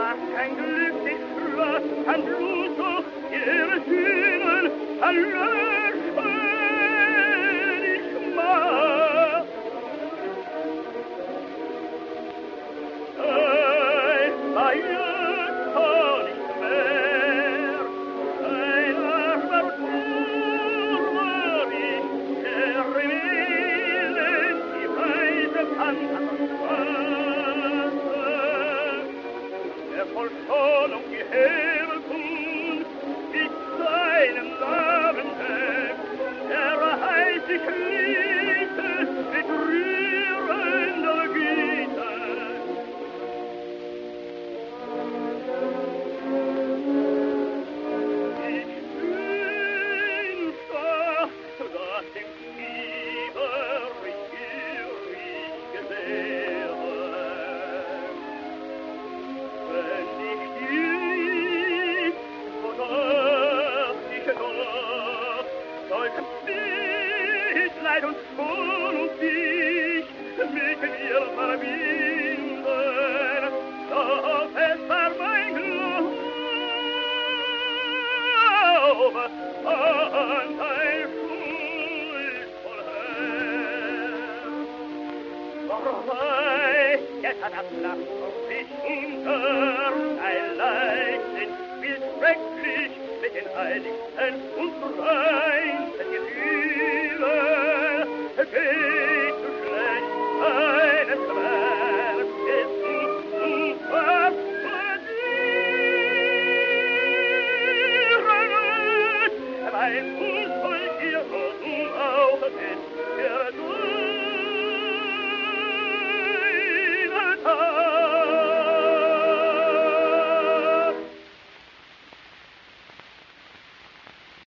war kein Glück, dich Schloss, an Blut, ihre Sühnen, erlöschen ich mach. Bei jetzt kann ich mehr, ein armer Bruder, ich erwählen, die Weise kann der Vollschonung die Herkunft mit seinem Namen deckt, er heißt sich Liebe mit rührender Güte. Ich wünsche, dass im Fieber ich gesehen. Wenn ich dich, oder ich doch, sollte Mitleid und Schonung dich mit mir verbinden, doch es war mein Glaube an dein schuldvoll Herz. Vorbei, jetzt hat das Lachen sich unter ein Leichtsinn, wie schrecklich mit den Heiligsten und rein.